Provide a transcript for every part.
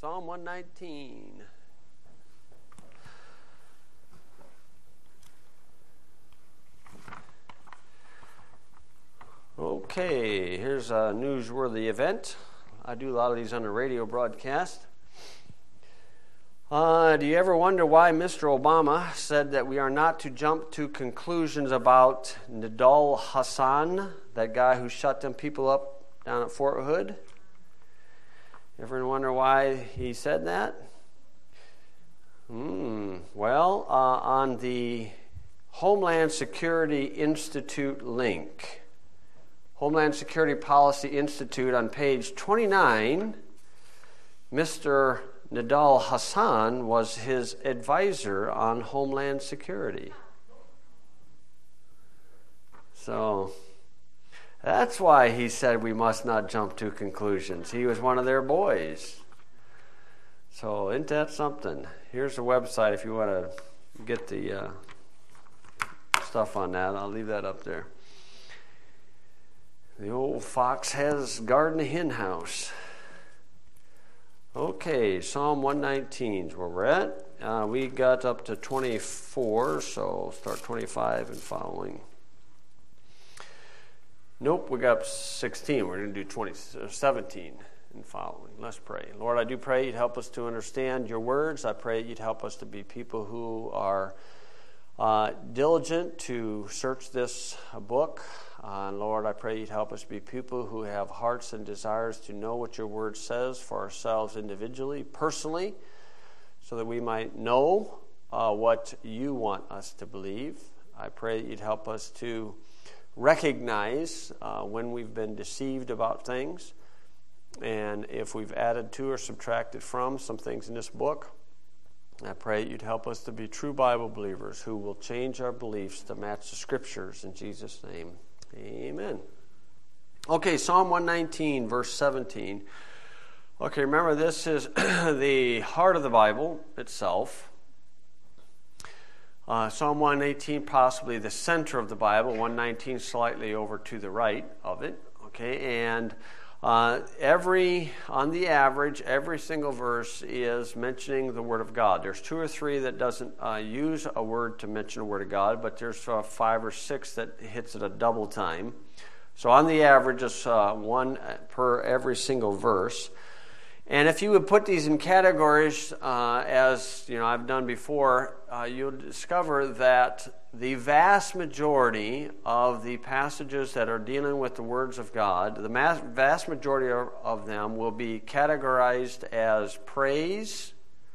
Psalm 119. Okay, here's a newsworthy event. I do a lot of these on the radio broadcast. Do you ever wonder why Mr. Obama said that we are not to jump to conclusions about Nidal Hasan, that guy who shut them people up down at Fort Hood? Ever wonder why he said that? Well, on the Homeland Security Institute link, Homeland Security Policy Institute on page 29, Mr. Nidal Hasan was his advisor on Homeland Security. So that's why he said we must not jump to conclusions. He was one of their boys. So isn't that something? Here's the website if you want to get the stuff on that. I'll leave that up there. The old fox has garden hen house. Okay, Psalm 119 is where we're at. We got up to 24, so start 25 and following. Nope, we got up 16. We're going to do 17 and following. Let's pray. Lord, I do pray you'd help us to understand your words. I pray you'd help us to be people who are diligent to search this book. Lord, I pray you'd help us be people who have hearts and desires to know what your word says for ourselves individually, personally, so that we might know what you want us to believe. I pray that you'd help us to recognize when we've been deceived about things, and if we've added to or subtracted from some things in this book. I pray that you'd help us to be true Bible believers who will change our beliefs to match the Scriptures. In Jesus' name, amen. Okay, Psalm 119, verse 17. Okay, remember this is the heart of the Bible itself. Psalm 118, possibly the center of the Bible. 119, slightly over to the right of it. Okay, and on the average, every single verse is mentioning the Word of God. There's 2 or 3 that doesn't use a word to mention the Word of God, but there's 5 or 6 that hits it a double time. So on the average, it's 1 per every single verse. And if you would put these in categories, as I've done before, you'll discover that the vast majority of the passages that are dealing with the words of God, the vast majority of them will be categorized as praise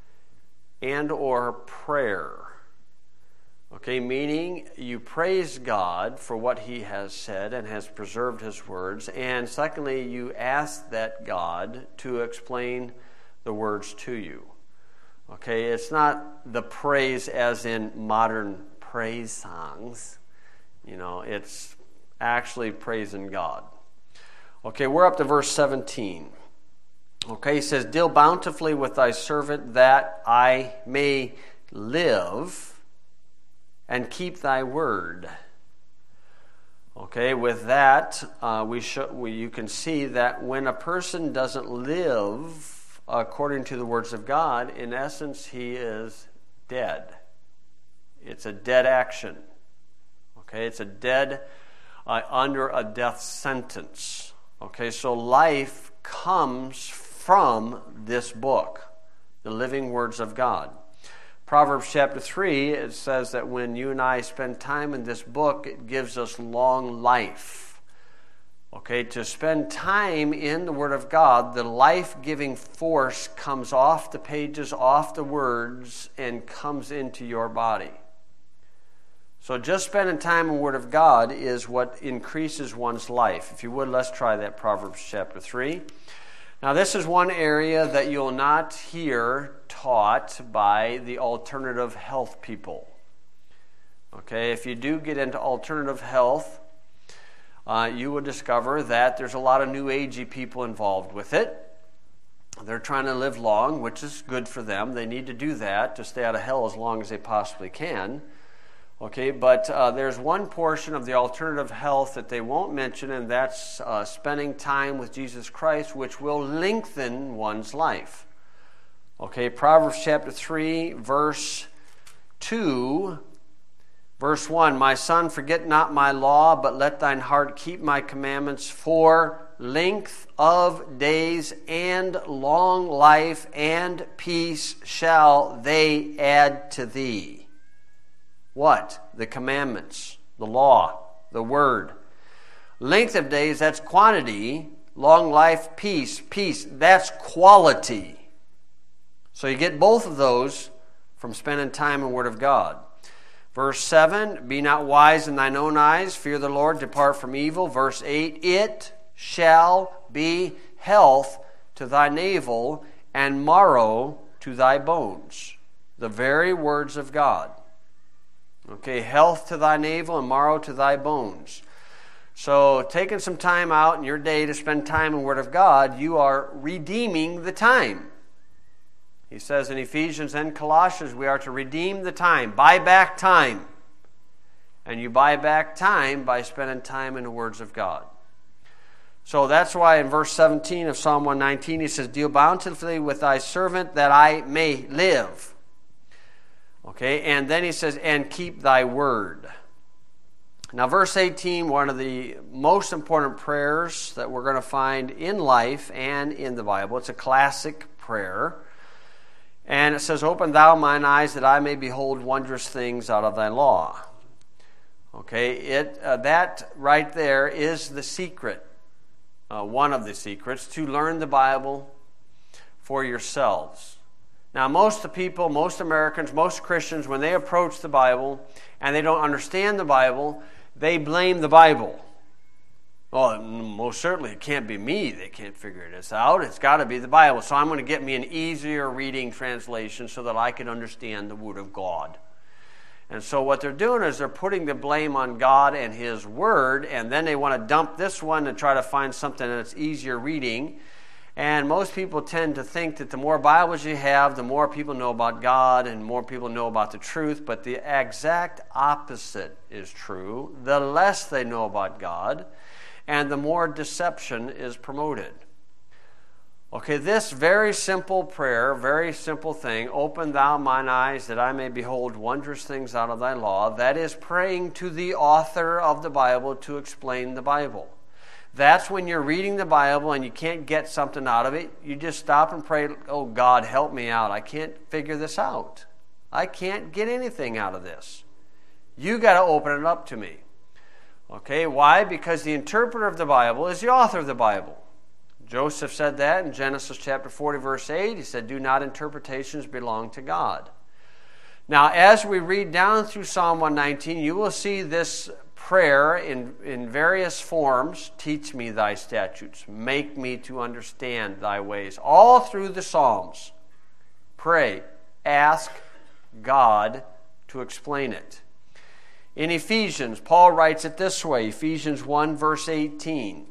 and or prayer. Okay, meaning you praise God for what he has said and has preserved his words. And secondly, you ask that God to explain the words to you. Okay, it's not the praise as in modern praise songs. It's actually praising God. Okay, we're up to verse 17. Okay, he says, "Deal bountifully with thy servant that I may live and keep thy word." Okay, with that, you can see that when a person doesn't live according to the words of God, in essence, he is dead. It's a dead action. Okay, it's a dead, under a death sentence. Okay, so life comes from this book, the living words of God. Proverbs chapter 3, it says that when you and I spend time in this book, it gives us long life. Okay, to spend time in the Word of God, the life-giving force comes off the pages, off the words, and comes into your body. So just spending time in the Word of God is what increases one's life. If you would, let's try that, Proverbs chapter 3. Now, this is one area that you'll not hear taught by the alternative health people. Okay, if you do get into alternative health, you will discover that there's a lot of new agey people involved with it. They're trying to live long, which is good for them. They need to do that to stay out of hell as long as they possibly can. Okay, but there's one portion of the alternative health that they won't mention, and that's spending time with Jesus Christ, which will lengthen one's life. Okay, Proverbs chapter 3, verse 2. Verse 1, my son, forget not my law, but let thine heart keep my commandments, for length of days and long life and peace shall they add to thee. What? The commandments, the law, the word. Length of days, that's quantity. Long life, peace, that's quality. So you get both of those from spending time in the Word of God. Verse 7, be not wise in thine own eyes, fear the Lord, depart from evil. Verse 8, it shall be health to thy navel and marrow to thy bones. The very words of God. Okay, health to thy navel and marrow to thy bones. So taking some time out in your day to spend time in the Word of God, you are redeeming the time. He says in Ephesians and Colossians, we are to redeem the time, buy back time. And you buy back time by spending time in the words of God. So that's why in verse 17 of Psalm 119, he says, deal bountifully with thy servant that I may live. Okay, and then he says, and keep thy word. Now verse 18, one of the most important prayers that we're going to find in life and in the Bible. It's a classic prayer. And it says, open thou mine eyes that I may behold wondrous things out of thy law. Okay, that right there is the secret, one of the secrets, to learn the Bible for yourselves. Now, most people, most Americans, most Christians, when they approach the Bible and they don't understand the Bible, they blame the Bible. Well, most certainly it can't be me. They can't figure this out. It's got to be the Bible. So I'm going to get me an easier reading translation so that I can understand the Word of God. And so what they're doing is they're putting the blame on God and His Word, and then they want to dump this one and try to find something that's easier reading. And most people tend to think that the more Bibles you have, the more people know about God and more people know about the truth. But the exact opposite is true. The less they know about God, and the more deception is promoted. Okay, this very simple prayer, very simple thing, open thou mine eyes that I may behold wondrous things out of thy law, that is praying to the author of the Bible to explain the Bible. That's when you're reading the Bible and you can't get something out of it. You just stop and pray, oh God, help me out. I can't figure this out. I can't get anything out of this. You got to open it up to me. Okay, why? Because the interpreter of the Bible is the author of the Bible. Joseph said that in Genesis chapter 40, verse 8. He said, do not interpretations belong to God. Now, as we read down through Psalm 119, you will see this prayer in various forms. Teach me thy statutes. Make me to understand thy ways. All through the Psalms. Pray. Ask God to explain it. In Ephesians, Paul writes it this way, Ephesians 1, verse 18.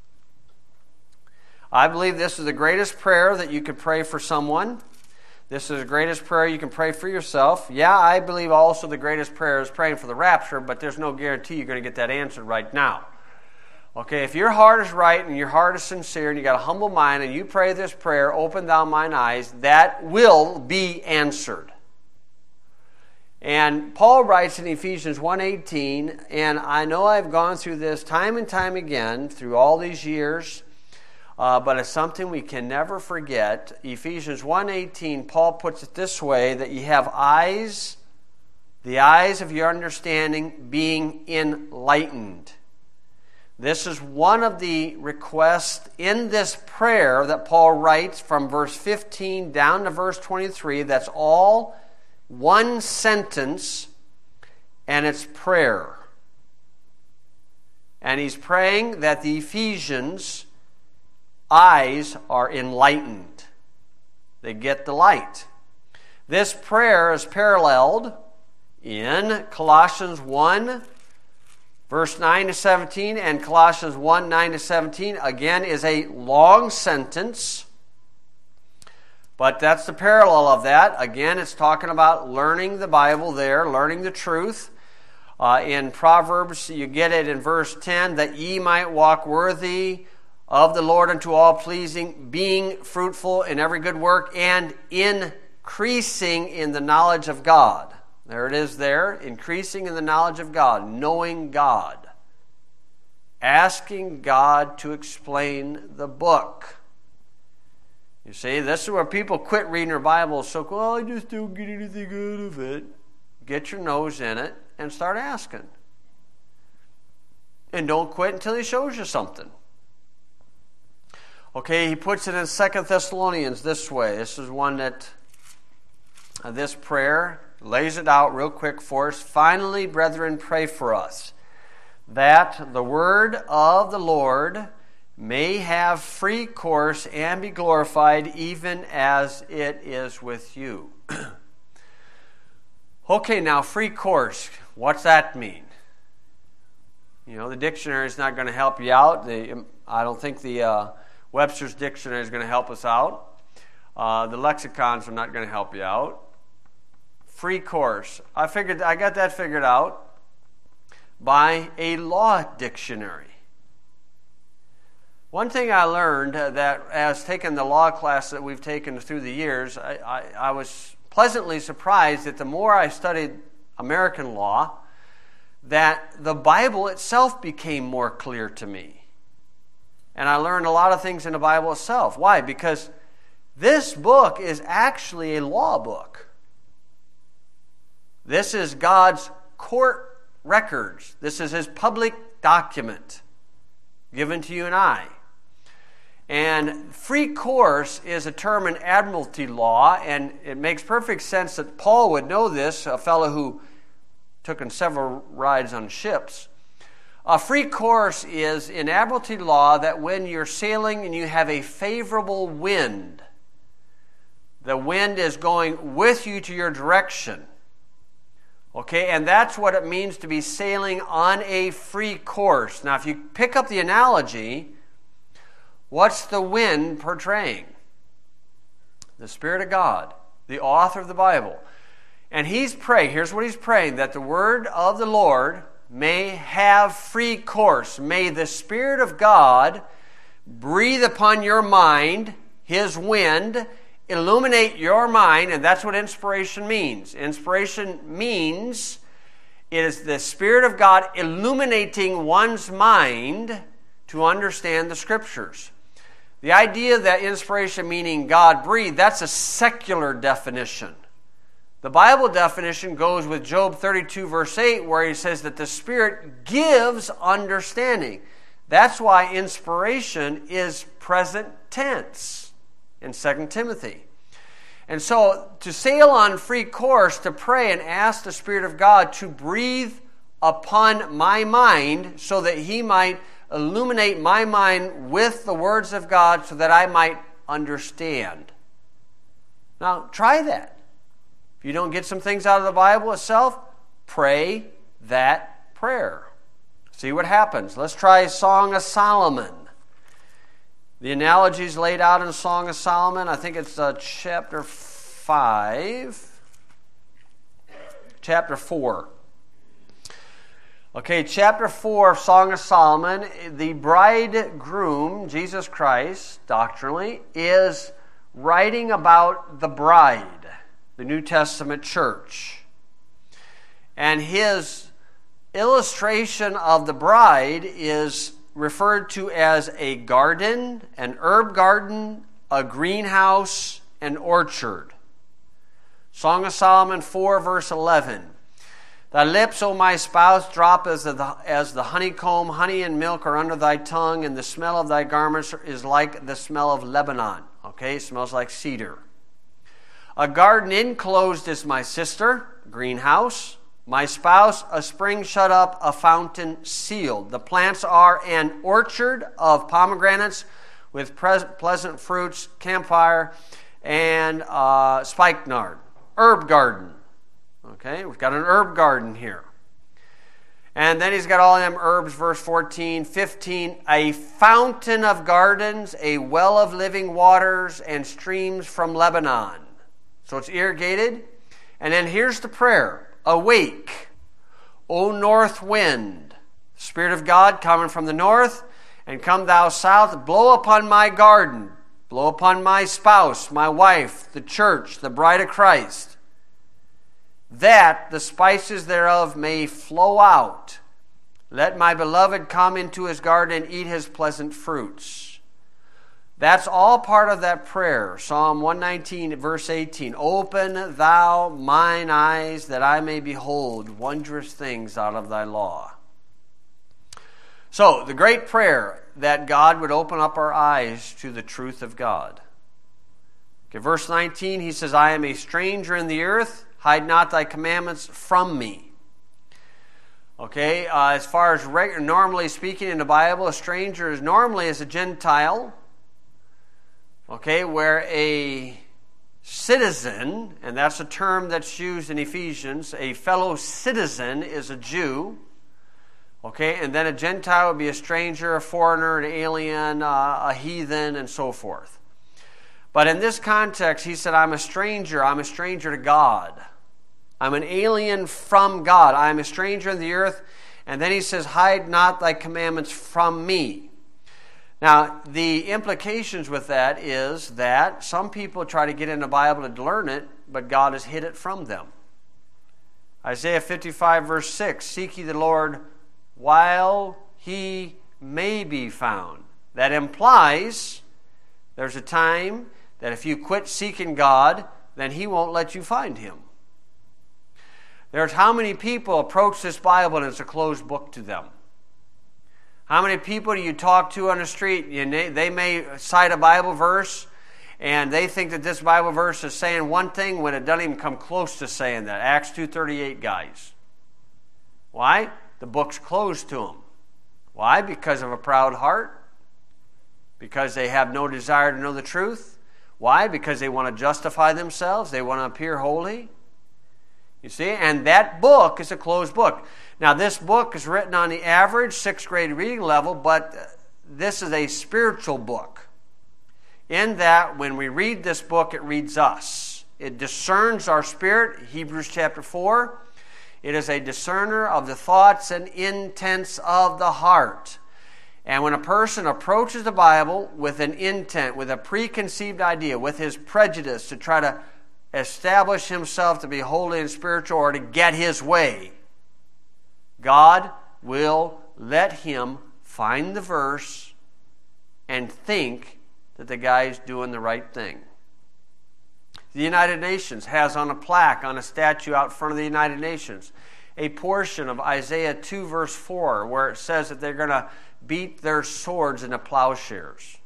I believe this is the greatest prayer that you could pray for someone. This is the greatest prayer you can pray for yourself. Yeah, I believe also the greatest prayer is praying for the rapture, but there's no guarantee you're going to get that answered right now. Okay, if your heart is right and your heart is sincere and you got a humble mind and you pray this prayer, open thou mine eyes, that will be answered. And Paul writes in Ephesians 1:18, and I know I've gone through this time and time again through all these years, but it's something we can never forget. Ephesians 1:18, Paul puts it this way, that you have eyes, the eyes of your understanding being enlightened. This is one of the requests in this prayer that Paul writes from verse 15 down to verse 23. That's all one sentence, and it's prayer. And he's praying that the Ephesians' eyes are enlightened. They get the light. This prayer is paralleled in Colossians 1, verse 9 to 17, and Colossians 1, 9 to 17, again, is a long sentence. But that's the parallel of that. Again, it's talking about learning the Bible there, learning the truth. In Proverbs, you get it in verse 10, that ye might walk worthy of the Lord unto all pleasing, being fruitful in every good work, and increasing in the knowledge of God. There it is there, increasing in the knowledge of God, knowing God. Asking God to explain the book. You see, this is where people quit reading their Bible. So, well, I just don't get anything out of it. Get your nose in it and start asking. And don't quit until He shows you something. Okay, he puts it in 2 Thessalonians this way. This is one that, this prayer lays it out real quick for us. Finally, brethren, pray for us, that the word of the Lord may have free course and be glorified, even as it is with you. Okay, now free course. What's that mean? You know, the dictionary is not going to help you out. I don't think the Webster's Dictionary is going to help us out. The lexicons are not going to help you out. Free course. I got that figured out by a law dictionary. One thing I learned that as taking the law class that we've taken through the years, I was pleasantly surprised that the more I studied American law, that the Bible itself became more clear to me. And I learned a lot of things in the Bible itself. Why? Because this book is actually a law book. This is God's court records. This is His public document given to you and I. And free course is a term in admiralty law, and it makes perfect sense that Paul would know this, a fellow who took in several rides on ships. A free course is in admiralty law that when you're sailing and you have a favorable wind, the wind is going with you to your direction. Okay, and that's what it means to be sailing on a free course. Now, if you pick up the analogy, what's the wind portraying? The Spirit of God, the author of the Bible. And he's praying, here's what he's praying, that the word of the Lord may have free course. May the Spirit of God breathe upon your mind, His wind, illuminate your mind, and that's what inspiration means. Inspiration means it is the Spirit of God illuminating one's mind to understand the Scriptures. The idea that inspiration meaning God breathed, that's a secular definition. The Bible definition goes with Job 32 verse 8, where he says that the Spirit gives understanding. That's why inspiration is present tense in 2 Timothy. And so to sail on free course, to pray and ask the Spirit of God to breathe upon my mind so that He might illuminate my mind with the words of God so that I might understand. Now, try that. If you don't get some things out of the Bible itself, pray that prayer. See what happens. Let's try Song of Solomon. The analogy is laid out in Song of Solomon. I think it's chapter 5. Chapter 4. Okay, chapter 4 of Song of Solomon. The bridegroom, Jesus Christ, doctrinally, is writing about the bride, the New Testament church. And his illustration of the bride is referred to as a garden, an herb garden, a greenhouse, an orchard. Song of Solomon 4 verse 11. Thy lips, O my spouse, drop as the honeycomb. Honey and milk are under thy tongue, and the smell of thy garments is like the smell of Lebanon. Okay, it smells like cedar. A garden enclosed is my sister, greenhouse. My spouse, a spring shut up, a fountain sealed. The plants are an orchard of pomegranates with pleasant fruits, camphire, and spikenard. Herb garden. Okay, we've got an herb garden here. And then he's got all them herbs, verse 14, 15. A fountain of gardens, a well of living waters, and streams from Lebanon. So it's irrigated. And then here's the prayer. Awake, O north wind, Spirit of God coming from the north, And come thou south, blow upon my garden, blow upon my spouse, my wife, the church, the bride of Christ, that the spices thereof may flow out. Let my beloved come into his garden and eat his pleasant fruits. That's all part of that prayer. Psalm 119, verse 18. Open thou mine eyes that I may behold wondrous things out of thy law. So, the great prayer that God would open up our eyes to the truth of God. Okay, verse 19, he says, I am a stranger in the earth, hide not thy commandments from me. Okay, as far as normally speaking in the Bible, a stranger is normally as a Gentile. Okay, where a citizen, and that's a term that's used in Ephesians, a fellow citizen is a Jew. Okay, and then a Gentile would be a stranger, a foreigner, an alien, a heathen, and so forth. But in this context, he said, I'm a stranger to God. I'm an alien from God. I'm a stranger in the earth. And then he says, hide not thy commandments from me. Now, the implications with that is that some people try to get in the Bible to learn it, but God has hid it from them. Isaiah 55, verse 6, seek ye the Lord while he may be found. That implies there's a time that if you quit seeking God, then he won't let you find him. There's how many people approach this Bible and it's a closed book to them. How many people do you talk to on the street? They may cite a Bible verse and they think that this Bible verse is saying one thing when it doesn't even come close to saying that. Acts 2:38, guys. Why? The book's closed to them. Why? Because of a proud heart? Because they have no desire to know the truth? Why? Because they want to justify themselves? They want to appear holy? You see? And that book is a closed book. Now, this book is written on the average 6th grade reading level, but this is a spiritual book. In that, when we read this book, it reads us. It discerns our spirit, Hebrews chapter 4. It is a discerner of the thoughts and intents of the heart. And when a person approaches the Bible with an intent, with a preconceived idea, with his prejudice to try to establish himself to be holy and spiritual or to get his way, God will let him find the verse and think that the guy's doing the right thing. The United Nations has on a plaque, on a statue out front of the United Nations, a portion of Isaiah 2 verse 4 where it says that they're going to beat their swords into plowshares.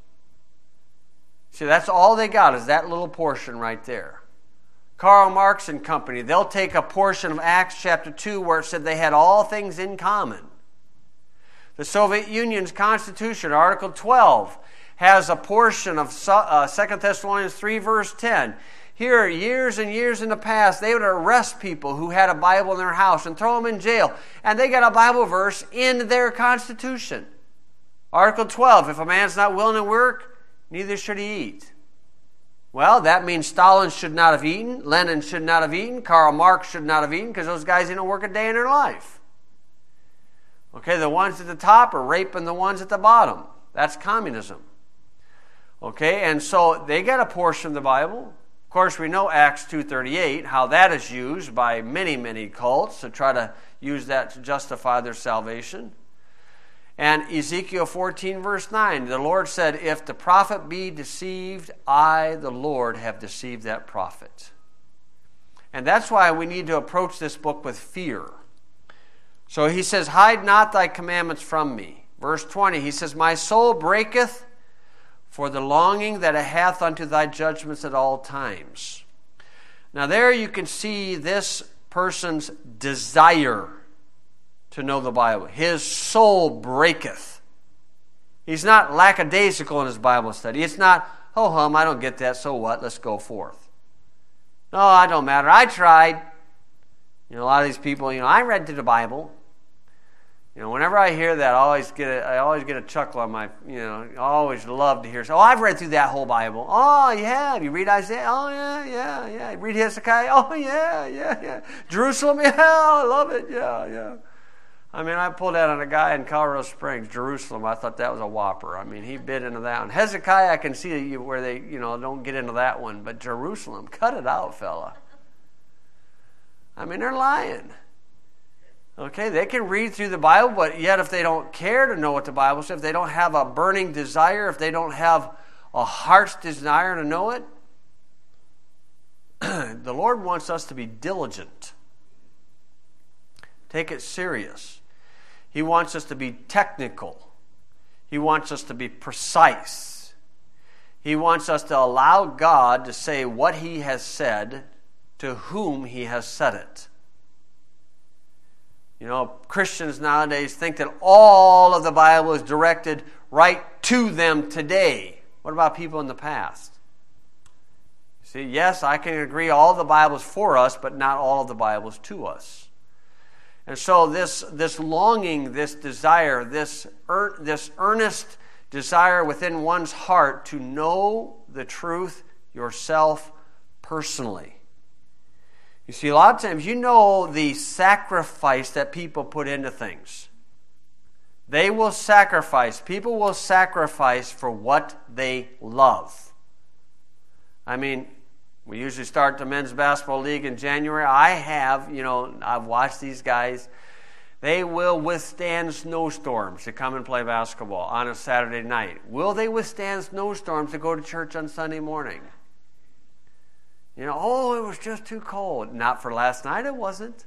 See, that's all they got is that little portion right there. Karl Marx and company, they'll take a portion of Acts chapter 2 where it said they had all things in common. The Soviet Union's Constitution, Article 12, has a portion of 2 Thessalonians 3 verse 10. Here, years and years in the past, they would arrest people who had a Bible in their house and throw them in jail. And they got a Bible verse in their Constitution. Article 12, if a man's not willing to work, neither should he eat. Well, that means Stalin should not have eaten, Lenin should not have eaten, Karl Marx should not have eaten, because those guys didn't work a day in their life. Okay, the ones at the top are raping the ones at the bottom. That's communism. Okay, and so they got a portion of the Bible. Of course, we know Acts 2:38, how that is used by many, many cults to try to use that to justify their salvation. And Ezekiel 14 verse 9, the Lord said, if the prophet be deceived, I, the Lord, have deceived that prophet. And that's why we need to approach this book with fear. So he says, hide not thy commandments from me. Verse 20, he says, my soul breaketh for the longing that it hath unto thy judgments at all times. Now there you can see this person's desire to know the Bible. His soul breaketh. He's not lackadaisical in his Bible study. It's not, oh hum, I don't get that, so what? Let's go forth. No, it don't matter. I tried. A lot of these people, I read through the Bible. Whenever I hear that, I always get a chuckle on my, I always love to hear, I've read through that whole Bible. Oh, you have? You read Isaiah? Oh, yeah. You read Hezekiah? Oh, yeah. Jerusalem? Yeah, I love it. Yeah. I mean, I pulled that on a guy in Colorado Springs, Jerusalem. I thought that was a whopper. I mean, he bit into that one. Hezekiah, I can see where they, don't get into that one. But Jerusalem, cut it out, fella. I mean, they're lying. Okay, they can read through the Bible, but yet if they don't care to know what the Bible says, if they don't have a burning desire, if they don't have a heart's desire to know it, the Lord wants us to be diligent. Take it serious. He wants us to be technical. He wants us to be precise. He wants us to allow God to say what He has said to whom He has said it. Christians nowadays think that all of the Bible is directed right to them today. What about people in the past? See, yes, I can agree all the Bible is for us, but not all of the Bible is to us. And so this longing, this desire, this earnest desire within one's heart to know the truth yourself personally. You see, a lot of times the sacrifice that people put into things. They will sacrifice. People will sacrifice for what they love. I mean, we usually start the men's basketball league in January. I've watched these guys. They will withstand snowstorms to come and play basketball on a Saturday night. Will they withstand snowstorms to go to church on Sunday morning? It was just too cold. Not for last night, it wasn't.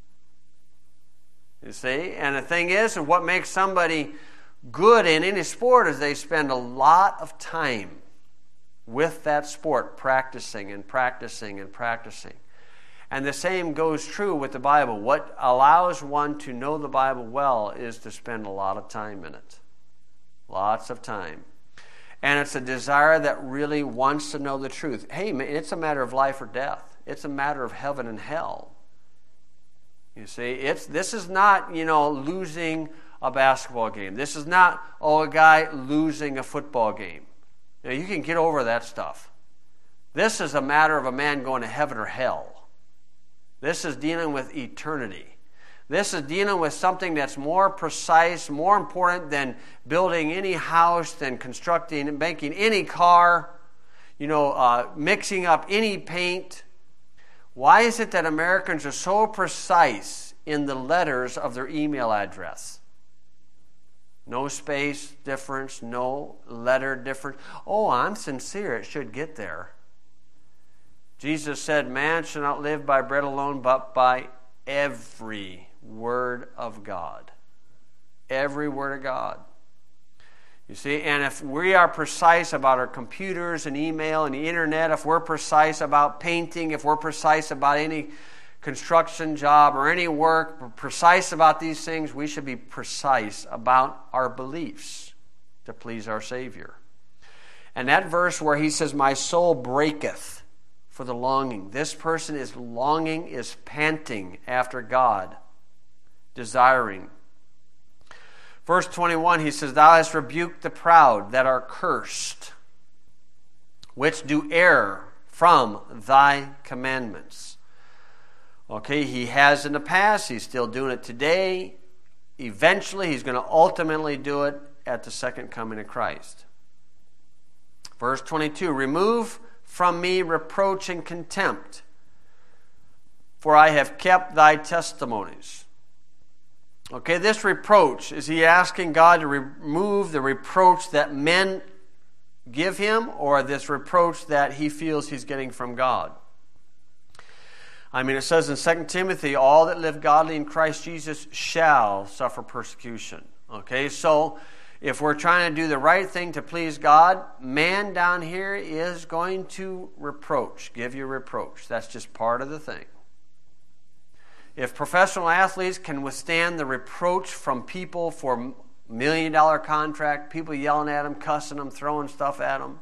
You see? And the thing is, and what makes somebody good in any sport is they spend a lot of time with that sport, practicing and practicing and practicing. And the same goes true with the Bible. What allows one to know the Bible well is to spend a lot of time in it. Lots of time. And it's a desire that really wants to know the truth. Hey, man, it's a matter of life or death. It's a matter of heaven and hell. You see, this is not, losing a basketball game. This is not, a guy losing a football game. You can get over that stuff. This is a matter of a man going to heaven or hell. This is dealing with eternity. This is dealing with something that's more precise, more important than building any house, than constructing and making any car, mixing up any paint. Why is it that Americans are so precise in the letters of their email address? No space difference, no letter difference. Oh, I'm sincere. It should get there. Jesus said, man shall not live by bread alone, but by every word of God. Every word of God. You see, and if we are precise about our computers and email and the internet, if we're precise about painting, if we're precise about any construction job or any work, we're precise about these things, we should be precise about our beliefs to please our Savior. And that verse where he says, my soul breaketh for the longing. This person is longing, is panting after God, desiring. Verse 21, he says, thou hast rebuked the proud that are cursed, which do err from thy commandments. Okay, he has in the past, he's still doing it today. Eventually, he's going to ultimately do it at the second coming of Christ. Verse 22, remove from me reproach and contempt, for I have kept thy testimonies. Okay, this reproach, is he asking God to remove the reproach that men give him, or this reproach that he feels he's getting from God? I mean, it says in 2 Timothy, all that live godly in Christ Jesus shall suffer persecution. Okay, so if we're trying to do the right thing to please God, man down here is going to give you reproach. That's just part of the thing. If professional athletes can withstand the reproach from people for $1 million contract, people yelling at them, cussing them, throwing stuff at them.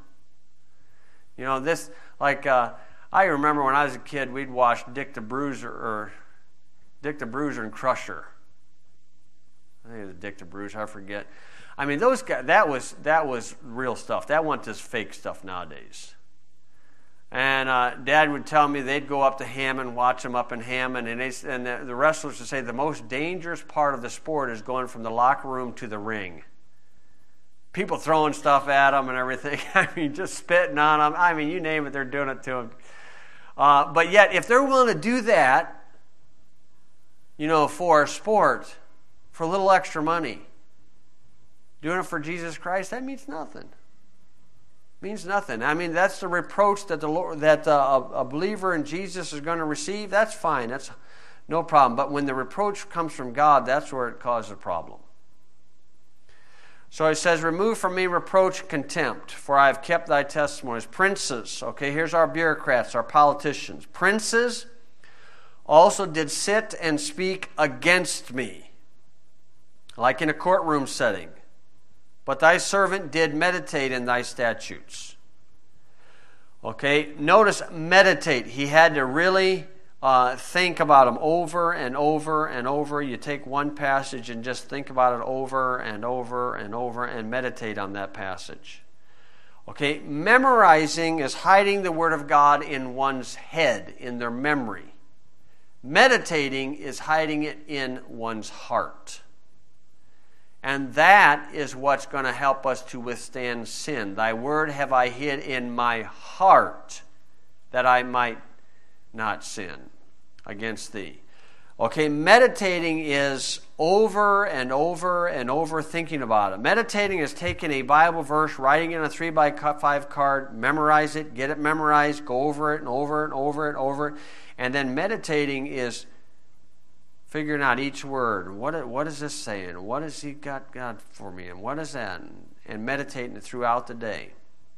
I remember when I was a kid, we'd watch Dick the Bruiser and Crusher. I think it was Dick the Bruiser, I forget. I mean, those guys, that was real stuff. That wasn't this fake stuff nowadays. And Dad would tell me they'd go up to Hammond, watch them up in Hammond, and the wrestlers would say the most dangerous part of the sport is going from the locker room to the ring. People throwing stuff at them and everything. I mean, just spitting on them. I mean, you name it, they're doing it to them. But yet, if they're willing to do that, for a sport, for a little extra money, doing it for Jesus Christ, that means nothing. Means nothing. I mean, that's the reproach that a believer in Jesus is going to receive. That's fine. That's no problem. But when the reproach comes from God, that's where it causes a problem. So he says, remove from me reproach, contempt, for I have kept thy testimonies. Princes, okay, here's our bureaucrats, our politicians. Princes also did sit and speak against me, like in a courtroom setting. But thy servant did meditate in thy statutes. Okay, notice meditate. He had to really think about them over and over and over. You take one passage and just think about it over and over and over and meditate on that passage. Okay, memorizing is hiding the Word of God in one's head, in their memory. Meditating is hiding it in one's heart. And that is what's going to help us to withstand sin. Thy word have I hid in my heart, that I might not sin against thee. Okay, meditating is over and over and over thinking about it. Meditating is taking a Bible verse, writing it on a 3x5 card, memorize it, get it memorized, go over it and over it and over it and over it. And then meditating is figuring out each word. What is this saying? What has he got God for me? And what is that? And meditating it throughout the day.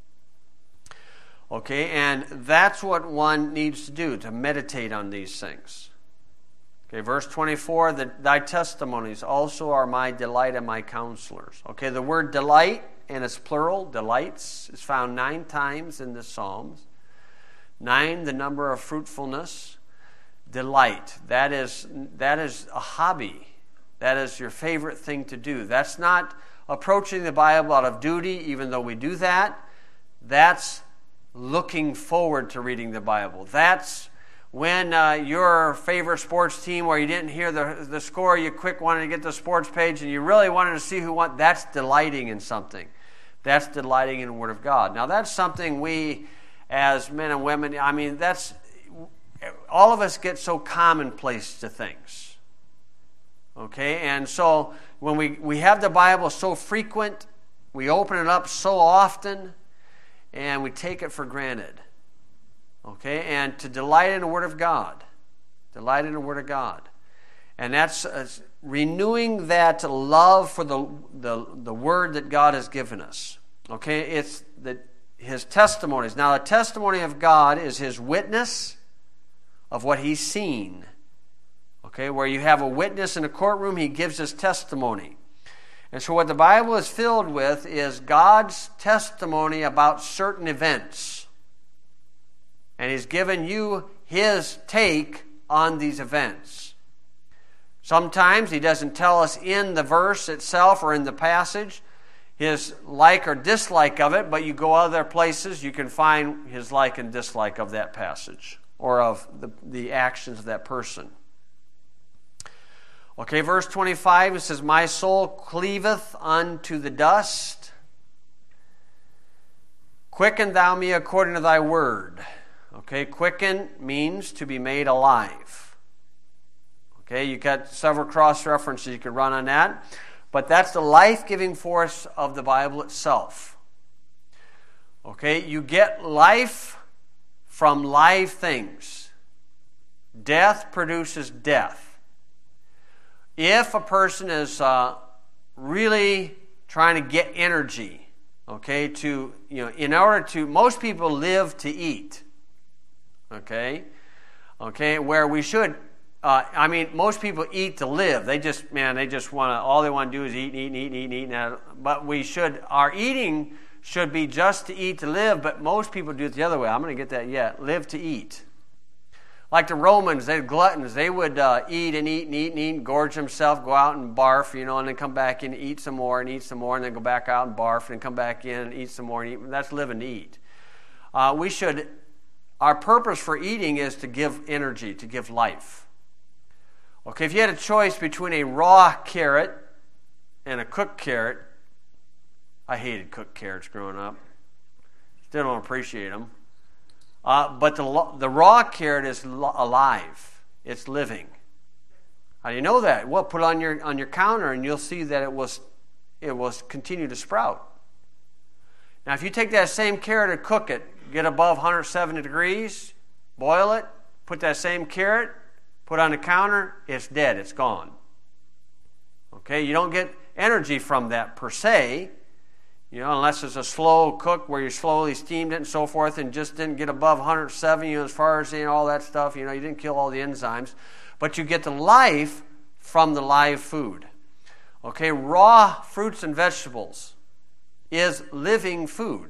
Okay, and that's what one needs to do, to meditate on these things. Okay, verse 24, thy testimonies also are my delight and my counselors. Okay, the word delight, and it's plural, delights, is found 9 times in the Psalms. 9, the number of fruitfulness. Delight, that is a hobby. That is your favorite thing to do. That's not approaching the Bible out of duty, even though we do that. That's looking forward to reading the Bible. That's when your favorite sports team, where you didn't hear the score, you quick wanted to get the sports page and you really wanted to see who won. That's delighting in something. That's delighting in the Word of God. Now that's something we as men and women, I mean, all of us get so commonplace to things. Okay, and so when we have the Bible so frequent, we open it up so often, and we take it for granted. Okay, and to delight in the Word of God. Delight in the Word of God. And that's renewing that love for the Word that God has given us. Okay, it's His testimonies. Now, the testimony of God is His witness of what He's seen. Okay, where you have a witness in a courtroom, he gives his testimony. And so what the Bible is filled with is God's testimony about certain events. And He's given you His take on these events. Sometimes He doesn't tell us in the verse itself or in the passage His like or dislike of it, but you go other places, you can find His like and dislike of that passage or of the actions of that person. Okay, verse 25, it says, my soul cleaveth unto the dust. Quicken thou me according to thy word. Okay, quicken means to be made alive. Okay, you got several cross-references you could run on that. But that's the life-giving force of the Bible itself. Okay, you get life from live things. Death produces death. If a person is really trying to get energy, okay, in order to, most people live to eat, okay, where we should, most people eat to live. They just want to, all they want to do is eat. But our eating should be just to eat to live, but most people do it the other way. I'm going to get that yet. Live to eat. Like the Romans, they're gluttons. They would eat and eat, gorge themselves, go out and barf, and then come back in and eat some more, and then go back out and barf, and then come back in and eat some more. And eat. That's living to eat. We should our purpose for eating is to give energy, to give life. Okay, if you had a choice between a raw carrot and a cooked carrot, I hated cooked carrots growing up. Still don't appreciate them. But the raw carrot is alive. It's living. How do you know that? Well, put it on your counter and you'll see that it will continue to sprout. Now, if you take that same carrot and cook it, get above 170 degrees, boil it, put that same carrot, put it on the counter, it's dead, it's gone. Okay, you don't get energy from that per se, unless it's a slow cook where you slowly steamed it and so forth and just didn't get above 170, as far as all that stuff, you didn't kill all the enzymes. But you get the life from the live food. Okay, raw fruits and vegetables is living food.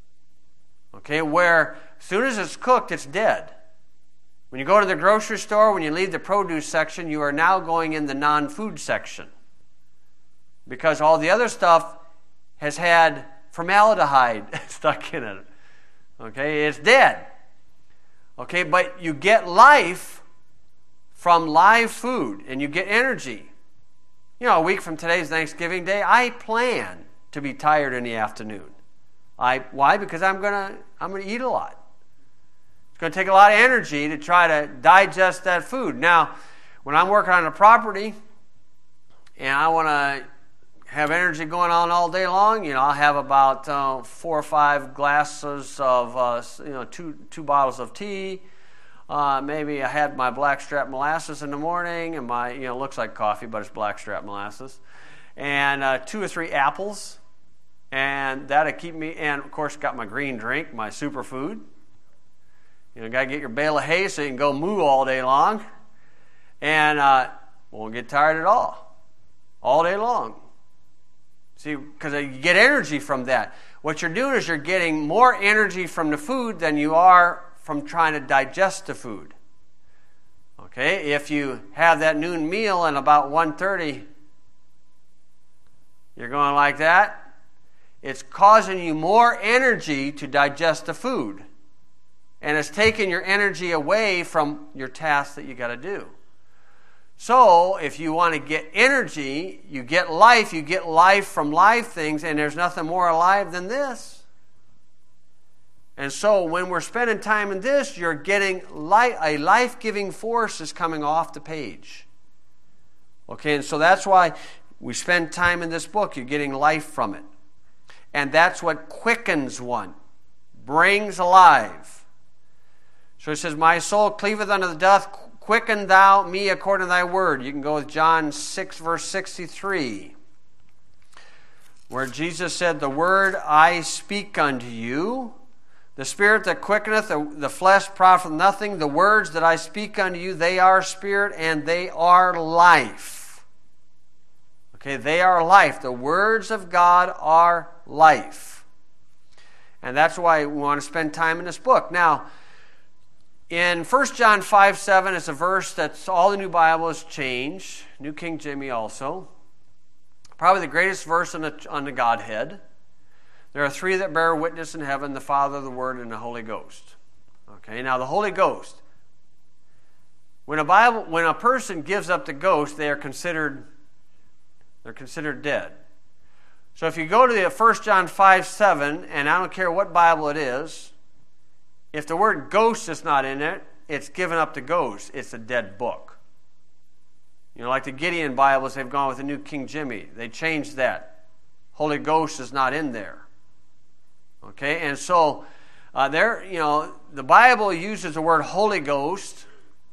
Okay, where as soon as it's cooked, it's dead. When you go to the grocery store, when you leave the produce section, you are now going in the non-food section. Because all the other stuff has had formaldehyde stuck in it. Okay, it's dead. Okay, but you get life from live food, and you get energy. A week from today's Thanksgiving Day, I plan to be tired in the afternoon. Why? Because I'm gonna eat a lot. It's going to take a lot of energy to try to digest that food. Now, when I'm working on a property and I want to have energy going on all day long, I'll have about 4 or 5 glasses of, 2 bottles of tea. Maybe I had my blackstrap molasses in the morning, and my, looks like coffee, but it's blackstrap molasses, and 2 or 3 apples, and that'll keep me. And of course, got my green drink, my superfood. Got to get your bale of hay so you can go moo all day long, and won't get tired at all day long. See, because you get energy from that. What you're doing is you're getting more energy from the food than you are from trying to digest the food. Okay, if you have that noon meal and about 1:30, you're going like that, it's causing you more energy to digest the food. And it's taking your energy away from your task that you got to do. So, if you want to get energy, you get life from live things, and there's nothing more alive than this. And so, when we're spending time in this, you're getting a life-giving force is coming off the page. Okay, and so that's why we spend time in this book. You're getting life from it. And that's what quickens one, brings alive. So it says, my soul cleaveth unto the dust, quicken thou me according to thy word. You can go with John 6, verse 63, where Jesus said, the word I speak unto you, the spirit that quickeneth, the flesh profiteth nothing. The words that I speak unto you, they are spirit and they are life. Okay, they are life. The words of God are life. And that's why we want to spend time in this book. Now, in 1 John 5:7, it's a verse that's all the New Bible has changed. New King James also. Probably the greatest verse on the Godhead. There are 3 that bear witness in heaven, the Father, the Word, and the Holy Ghost. Okay, now the Holy Ghost. When a person gives up the ghost, they're considered dead. So if you go to the 1 John 5:7, and I don't care what Bible it is, if the word ghost is not in it, it's given up the ghost. It's a dead book. Like the Gideon Bibles, they've gone with the New King James. They changed that. Holy Ghost is not in there. Okay, and so the Bible uses the word Holy Ghost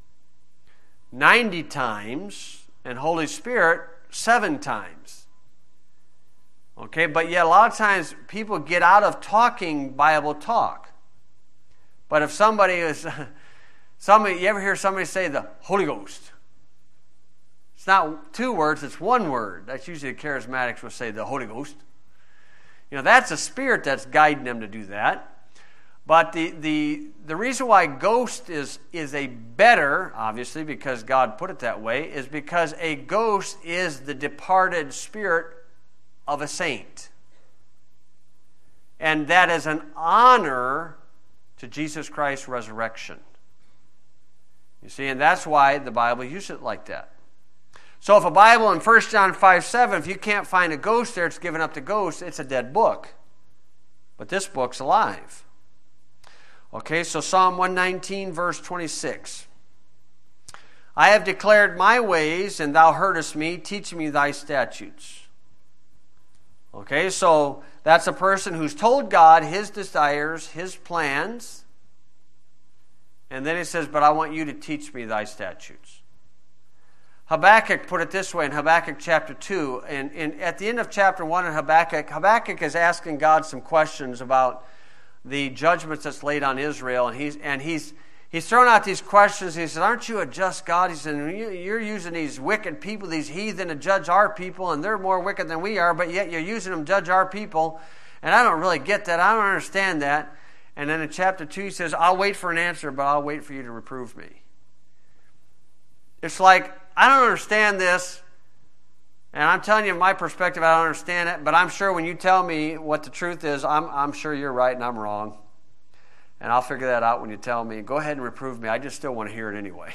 90 times and Holy Spirit 7 times. Okay, but yet a lot of times people get out of talking Bible talk. But if you ever hear somebody say the Holy Ghost, it's not 2 words, it's 1 word. That's usually the charismatics will say the Holy Ghost. That's a spirit that's guiding them to do that. But the reason why ghost is a better, obviously, because God put it that way, is because a ghost is the departed spirit of a saint. And that is an honor to Jesus Christ's resurrection. You see, and that's why the Bible uses it like that. So if a Bible in 1 John 5:7, if you can't find a ghost there, it's given up to ghosts, it's a dead book. But this book's alive. Okay, so Psalm 119, verse 26. I have declared my ways, and thou heardest me. Teach me thy statutes. Okay, so that's a person who's told God his desires, his plans. And then he says, but I want you to teach me thy statutes. Habakkuk put it this way in Habakkuk chapter 2. And at the end of chapter 1 in Habakkuk is asking God some questions about the judgments that's laid on Israel. And he's thrown out these questions. He says, aren't you a just God? He said, you're using these wicked people, these heathen, to judge our people, and they're more wicked than we are, but yet you're using them to judge our people. And I don't really get that. I don't understand that. And then in chapter 2, he says, I'll wait for an answer, but I'll wait for you to reprove me. It's like, I don't understand this, and I'm telling you my perspective, I don't understand it, but I'm sure when you tell me what the truth is, I'm sure you're right and I'm wrong. And I'll figure that out when you tell me. Go ahead and reprove me. I just still want to hear it anyway.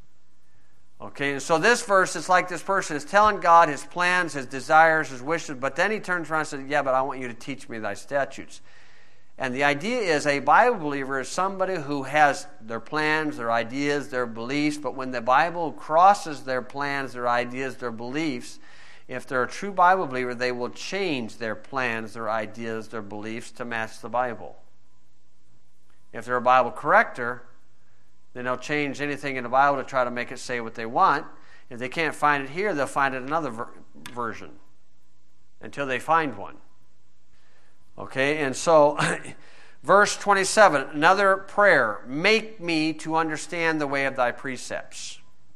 Okay, and so this verse, it's like this person is telling God his plans, his desires, his wishes, but then he turns around and says, yeah, but I want you to teach me thy statutes. And the idea is a Bible believer is somebody who has their plans, their ideas, their beliefs, but when the Bible crosses their plans, their ideas, their beliefs, if they're a true Bible believer, they will change their plans, their ideas, their beliefs to match the Bible. If they're a Bible corrector, then they'll change anything in the Bible to try to make it say what they want. If they can't find it here, they'll find it in another version until they find one. Okay, and so verse 27, another prayer. Make me to understand the way of thy precepts.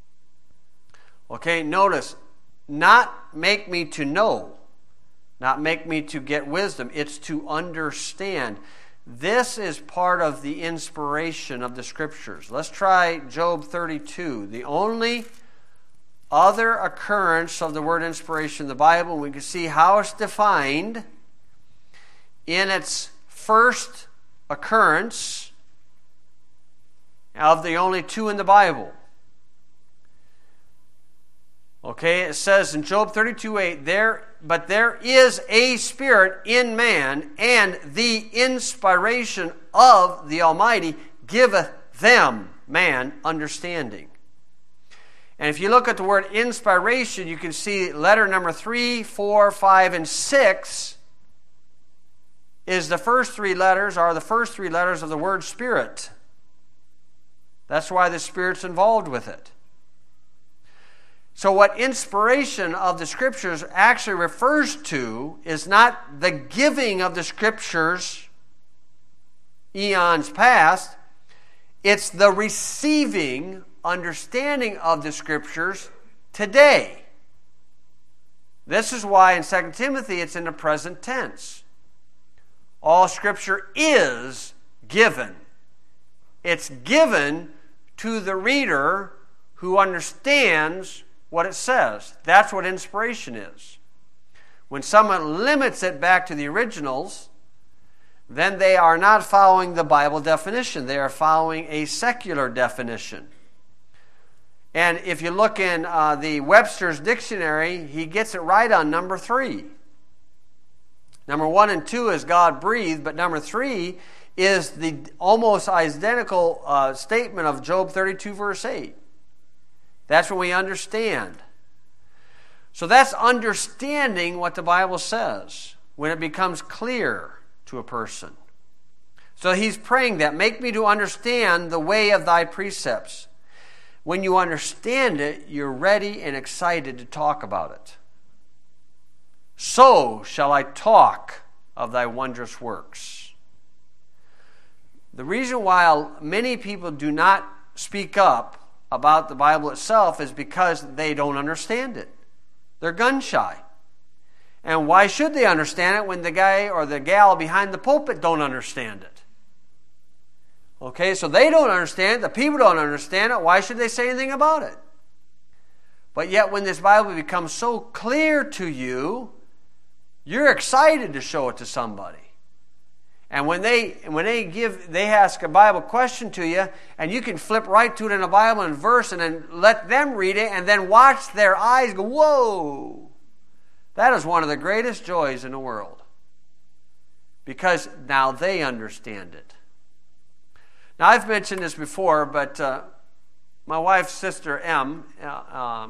Okay, notice, not make me to know, not make me to get wisdom. It's to understand. This is part of the inspiration of the Scriptures. Let's try Job 32. The only other occurrence of the word inspiration in the Bible, we can see how it's defined in its first occurrence of the only two in the Bible. Okay, it says in Job 32:8, but there is a spirit in man, and the inspiration of the Almighty giveth them, man, understanding. And if you look at the word inspiration, you can see letter number 3, 4, 5, and 6 is the first three letters, are the first three letters of the word spirit. That's why the Spirit's involved with it. So what inspiration of the Scriptures actually refers to is not the giving of the Scriptures eons past. It's the receiving understanding of the Scriptures today. This is why in 2 Timothy it's in the present tense. All Scripture is given. It's given to the reader who understands what it says. That's what inspiration is. When someone limits it back to the originals, then they are not following the Bible definition. They are following a secular definition. And if you look in the Webster's Dictionary, he gets it right on number 3. Number 1 and 2 is God breathed, but number 3 is the almost identical statement of Job 32, verse 8. That's when we understand. So that's understanding what the Bible says, when it becomes clear to a person. So he's praying that, make me to understand the way of thy precepts. When you understand it, you're ready and excited to talk about it. So shall I talk of thy wondrous works. The reason why many people do not speak up about the Bible itself is because they don't understand it. They're gun shy. And why should they understand it when the guy or the gal behind the pulpit don't understand it? Okay, so they don't understand it. The people don't understand it. Why should they say anything about it? But yet when this Bible becomes so clear to you, you're excited to show it to somebody. And when they ask a Bible question to you, and you can flip right to it in a Bible and verse, and then let them read it, and then watch their eyes go, whoa! That is one of the greatest joys in the world. Because now they understand it. Now, I've mentioned this before, but my wife's sister, Em, her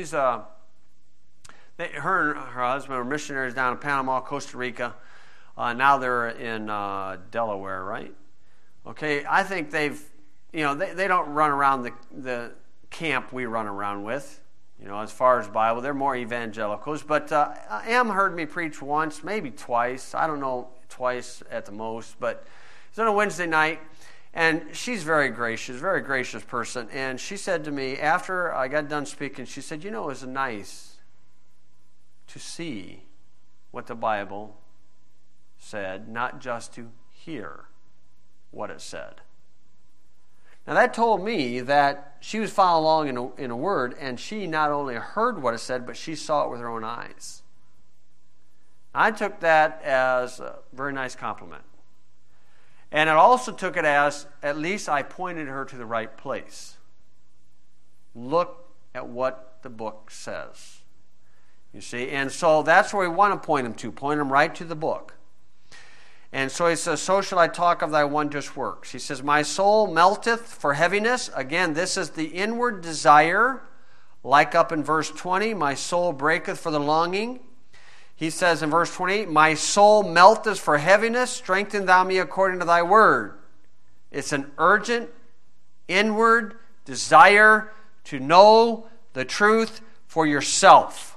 and her husband are missionaries down in Panama, Costa Rica. Now they're in Delaware, right? Okay, I think they don't run around the camp we run around with, as far as Bible. They're more evangelicals. But Em heard me preach once, maybe twice. I don't know, twice at the most. But it was on a Wednesday night. And she's very gracious person. And she said to me, after I got done speaking, she said, it was nice to see what the Bible said, not just to hear what it said. Now that told me that she was following along in a word, and she not only heard what it said, but she saw it with her own eyes. I took that as a very nice compliment. And I also took it as, at least I pointed her to the right place. Look at what the book says. You see, and so that's where we want to point them to. Point them right to the book. And so he says, so shall I talk of thy wondrous works. He says, my soul melteth for heaviness. Again, this is the inward desire. Like up in verse 20, my soul breaketh for the longing. He says in verse 28, my soul melteth for heaviness, strengthen thou me according to thy word. It's an urgent, inward desire to know the truth for yourself.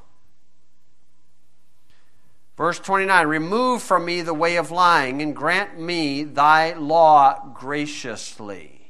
Verse 29, remove from me the way of lying, and grant me thy law graciously.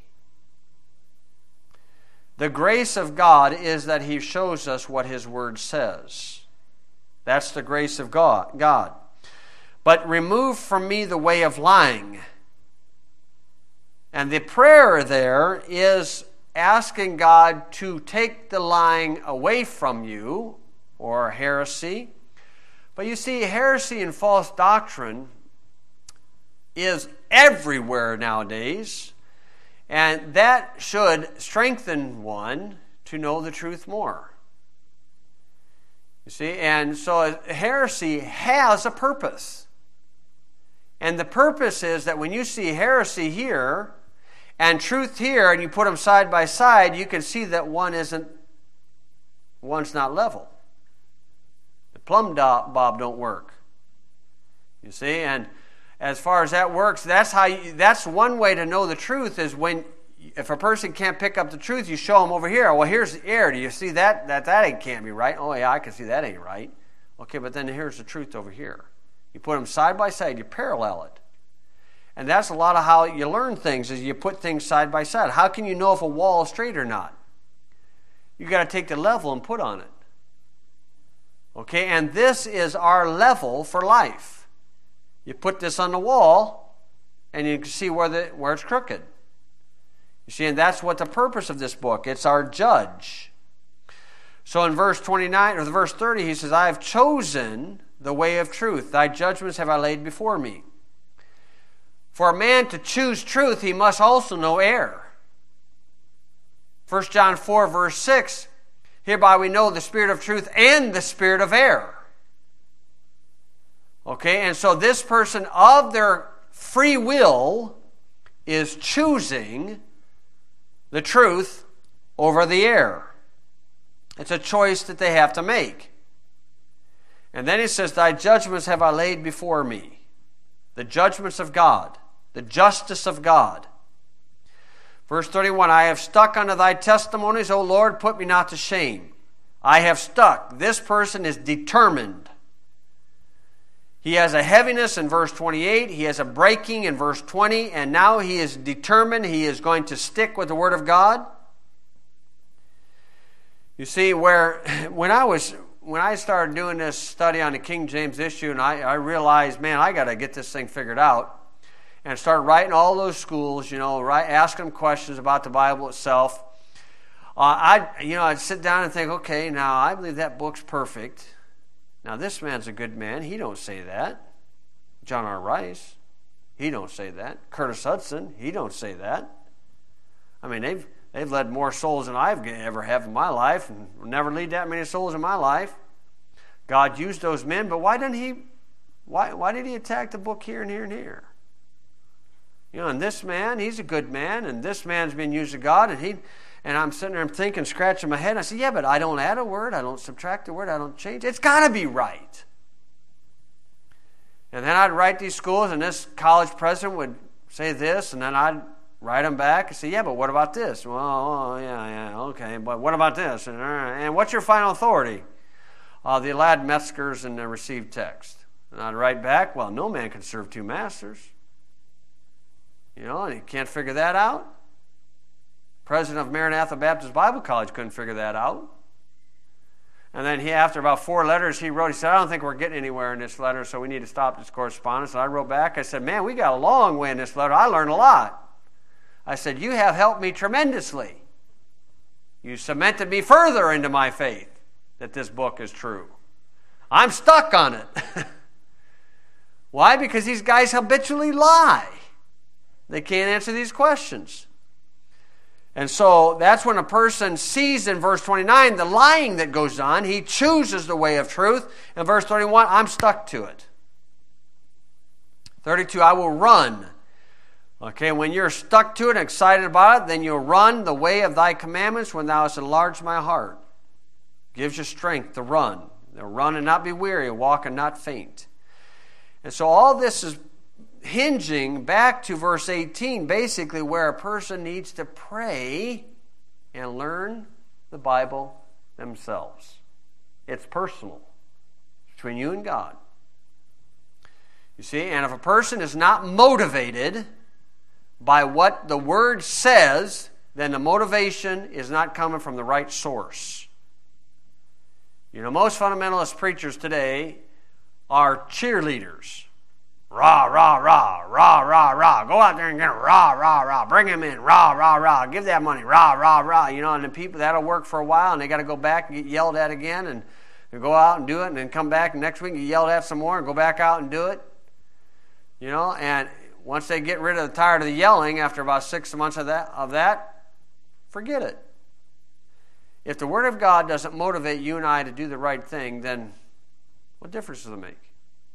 The grace of God is that he shows us what his word says. That's the grace of God. But remove from me the way of lying. And the prayer there is asking God to take the lying away from you, or heresy. But you see, heresy and false doctrine is everywhere nowadays. And that should strengthen one to know the truth more. You see, and so heresy has a purpose. And the purpose is that when you see heresy here and truth here, and you put them side by side, you can see that one's not level. The plumb bob don't work. You see, and as far as that works, that's one way to know the truth is when, if a person can't pick up the truth, you show them over here. Well, here's the error. Do you see that can't be right? Oh, yeah, I can see that ain't right. Okay, but then here's the truth over here. You put them side by side. You parallel it. And that's a lot of how you learn things, is you put things side by side. How can you know if a wall is straight or not? You got to take the level and put on it. Okay, and this is our level for life. You put this on the wall, and you can see where it's crooked. You see, and that's what the purpose of this book. It's our judge. So in verse 29 or verse 30, he says, I have chosen the way of truth. Thy judgments have I laid before me. For a man to choose truth, he must also know error. 1 John 4, verse 6, hereby we know the spirit of truth and the spirit of error. Okay, and so this person of their free will is choosing the truth over the error. It's a choice that they have to make. And then he says, thy judgments have I laid before me. The judgments of God. The justice of God. Verse 31, I have stuck unto thy testimonies, O Lord, put me not to shame. I have stuck. This person is determined. He has a heaviness in verse 28. He has a breaking in verse 20. And now he is determined. He is going to stick with the Word of God. You see, when I started doing this study on the King James issue, and I realized, man, I got to get this thing figured out. And started writing all those schools, asking them questions about the Bible itself. I'd sit down and think, okay, now I believe that book's perfect. Now this man's a good man. He don't say that. John R. Rice. He don't say that. Curtis Hudson, he don't say that. I mean, they've led more souls than I've ever have in my life, and will never lead that many souls in my life. God used those men, but why did he attack the book here and here and here? You know, and this man, he's a good man, and this man's been used of God, and I'm sitting there thinking, scratching my head, and I say, yeah, but I don't add a word, I don't subtract a word, I don't change. It's got to be right. And then I'd write these schools, and this college president would say this, and then I'd write them back and say, yeah, but what about this? Well, yeah, okay, but what about this? And what's your final authority? The Elad Metzgers and the received text. And I'd write back, well, no man can serve two masters. You know, and you can't figure that out. President of Maranatha Baptist Bible College couldn't figure that out. And then after about 4 letters he wrote, he said, I don't think we're getting anywhere in this letter, so we need to stop this correspondence. And I wrote back, I said, man, we got a long way in this letter. I learned a lot. I said, you have helped me tremendously. You cemented me further into my faith that this book is true. I'm stuck on it. Why? Because these guys habitually lie. They can't answer these questions. And so that's when a person sees in verse 29 the lying that goes on. He chooses the way of truth. In verse 31, I'm stuck to it. 32, I will run. Okay, when you're stuck to it and excited about it, then you'll run the way of thy commandments when thou hast enlarged my heart. Gives you strength to run. They'll run and not be weary, walk and not faint. And so all this is hinging back to verse 18, basically where a person needs to pray and learn the Bible themselves. It's personal. It's between you and God. You see, and if a person is not motivated by what the Word says, then the motivation is not coming from the right source. You know, most fundamentalist preachers today are cheerleaders. Rah, rah, rah, rah, rah, rah. Go out there and get it. Rah, rah, rah. Bring him in. Rah, rah, rah. Give that money. Rah, rah, rah. You know, and the people, that'll work for a while, and they got to go back and get yelled at again, and they go out and do it, and then come back next week and get yelled at some more, and go back out and do it. You know, and once they get tired of the yelling after about 6 months of that, forget it. If the Word of God doesn't motivate you and I to do the right thing, then what difference does it make?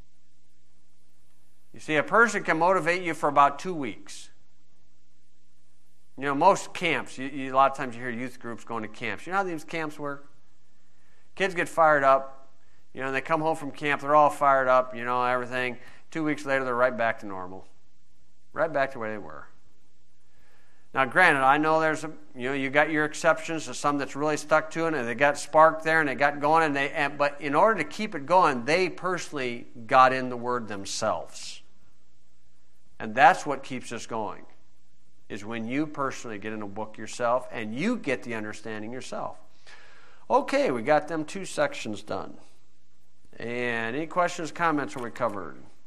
You see, a person can motivate you for about 2 weeks. You know, most camps, a lot of times you hear youth groups going to camps. You know how these camps work? Kids get fired up. You know, and they come home from camp, they're all fired up, you know, everything. 2 weeks later, they're right back to normal. Right back to where they were. Now, granted, I know you got your exceptions to some that's really stuck to it, and they got sparked there, and they got going, but in order to keep it going, they personally got in the Word themselves. And that's what keeps us going, is when you personally get in a book yourself, and you get the understanding yourself. Okay, we got them 2 sections done. And any questions, comments, are we covered?